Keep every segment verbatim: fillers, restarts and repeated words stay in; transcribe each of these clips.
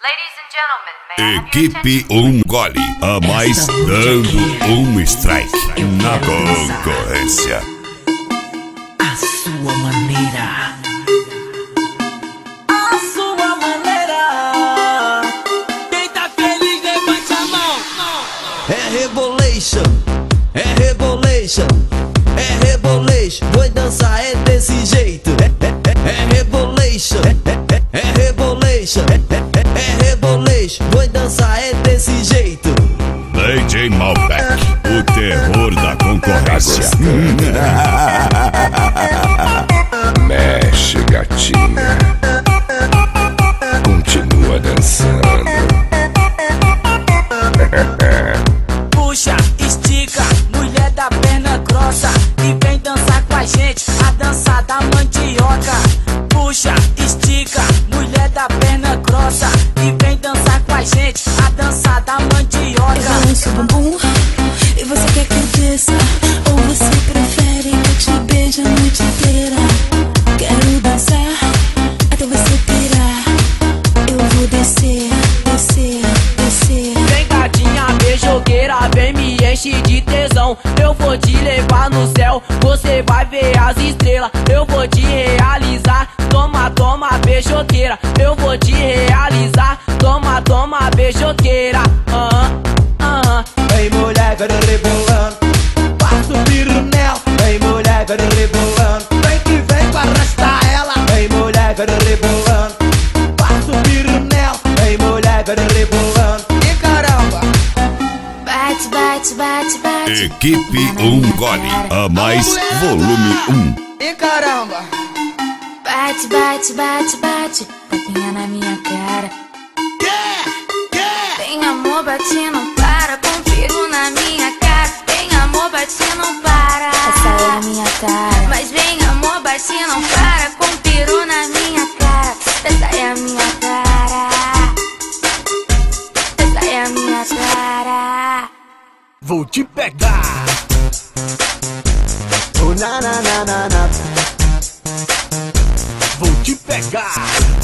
Equipe um gole, a mais dando um strike na concorrência. A sua maneira. A sua maneira. Quem tá feliz, levante a mão. É rebolation, é rebolation, é rebolation. Vou dançar é desse jeito. É, é, é rebolation, é, é, é rebolation, é, é, é rebolation. Vou dançar é desse jeito. D J Malbec, o terror da concorrência. Mexe, gatinha. Continua dançando. Puxa, estica, mulher da perna grossa, e vem dançar com a gente, a dança da mandioca. Puxa, estica, mulher da perna grossa, e vem dançar com a gente, a dança da mandioca. Eu balanço o bumbum e você quer que eu desça, ou você prefere que eu te beije a noite inteira? Quero dançar até você pirar. Eu vou descer, descer, descer. Vem gatinha beijoqueira, vem me enche de tesão. Eu vou te levar no céu, você vai ver as estrelas. Eu vou te realizar, toma, toma beijoqueira. Eu vou te realizar, toma, toma beijoqueira. Aham, aham. Vem mulher, vai rebolando, passa o pirunel. Vem mulher, vai rebolando, vem que vem pra arrastar ela. Vem mulher, vai rebolando, passa o pirunel. Vem mulher, vai rebolando, e caramba. Bate, bate, bate, bate. Equipe um gole, a mais volume um. E caramba. Bate, bate, bate, bate. Tapinha na minha cara. Tem amor, bate, não para. Com peru na minha cara. Tem amor, bate, não para. Essa é a minha cara. Mas vem amor, bate, não para. Com peru na minha cara. Essa é a minha cara. Essa é a minha cara. Vou te pegar. Oh, na, na, na, na, na. Vou te pegar.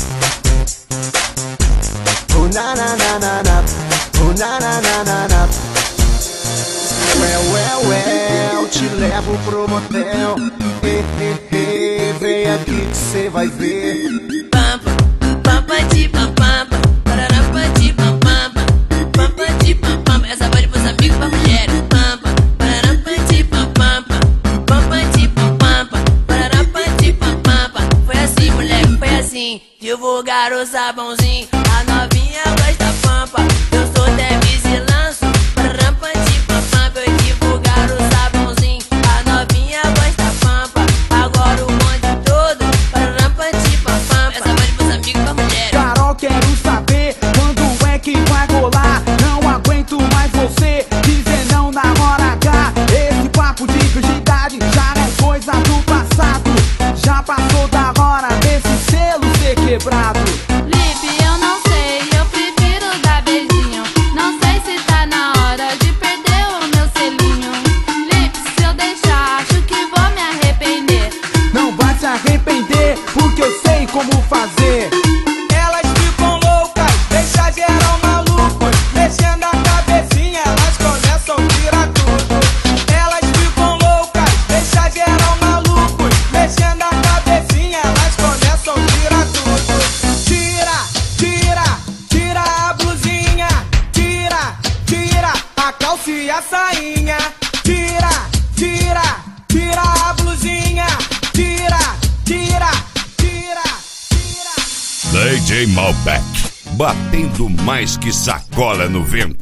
Oh, na, na, na, na, na. Oh, na, na, na, na, na. Ué, ué, ué, eu te levo pro motel. Eh, eh, eh, vem aqui que cê vai ver. Pampa, pampa de pampampa, pararapa de pampampa, pampa de pampampa. Essa vai pros amigos, pra mulher. Pampa, pararapa de pampampa, pampa de pampampa, pararapa de pampampa. Foi assim, moleque, foi assim. Divulgar o sabãozinho, a novinha gosta pampa. Eu sou Devis e lanço, pararapa de pampampa. Eu divulgar o sabãozinho, a novinha gosta pampa. Agora o bonde todo, pararapa de pampampa. Essa vai pros amigos, pra mulher. Carol, quero saber quando é que vai rolar. Não aguento mais você dizer não na hora H. Esse papo de virgindade já é coisa do passado. Já passou da hora desse selo ser quebrado. Lipe, eu não sei, eu prefiro dar beijinho. Não sei se tá na hora de perder o meu selinho. Lipe, se eu deixar, acho que vou me arrepender. Não vai se arrepender, porque eu sei como fazer. Elas ficam loucas, deixa geral maluco. Mexendo a cabecinha, elas começam a tirar tudo. Elas ficam loucas, deixa geral maluco. Mexendo a cabecinha, elas começam a tirar tudo. Tira, tira, tira a blusinha. Tira, tira a calça e a sainha. Tira, tira, tira a blusinha. Tira, tira, tira, tira. D J Malbec, batendo mais que sacola no vento.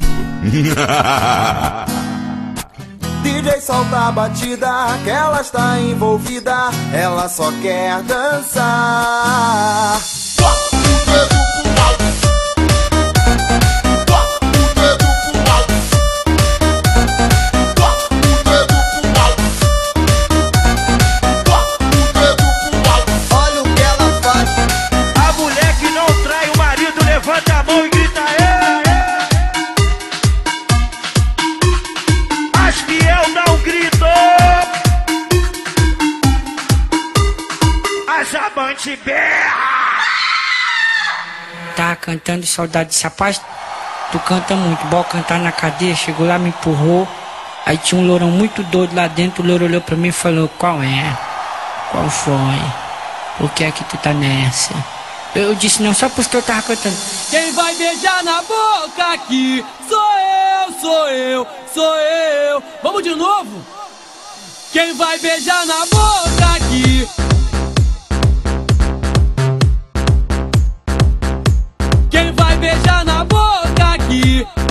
D J solta a batida, que ela está envolvida. Ela só quer dançar. Olha o que ela faz. A mulher que não trai o marido, levanta a mão e grita ê! As fiel dá um grito. As amantes berra. Taca cantando Saudade desse rapaz. Tu canta muito, bora cantar na cadeia. Chegou lá, me empurrou. Aí tinha um lourão muito doido lá dentro. O louro olhou pra mim e falou: qual é? Qual foi? Por que é que tu tá nessa? Eu disse não, só porque eu tava cantando. Quem vai beijar na boca aqui sou eu, sou eu, sou eu. Vamos de novo? Quem vai beijar na boca aqui? Quem vai beijar na boca aqui?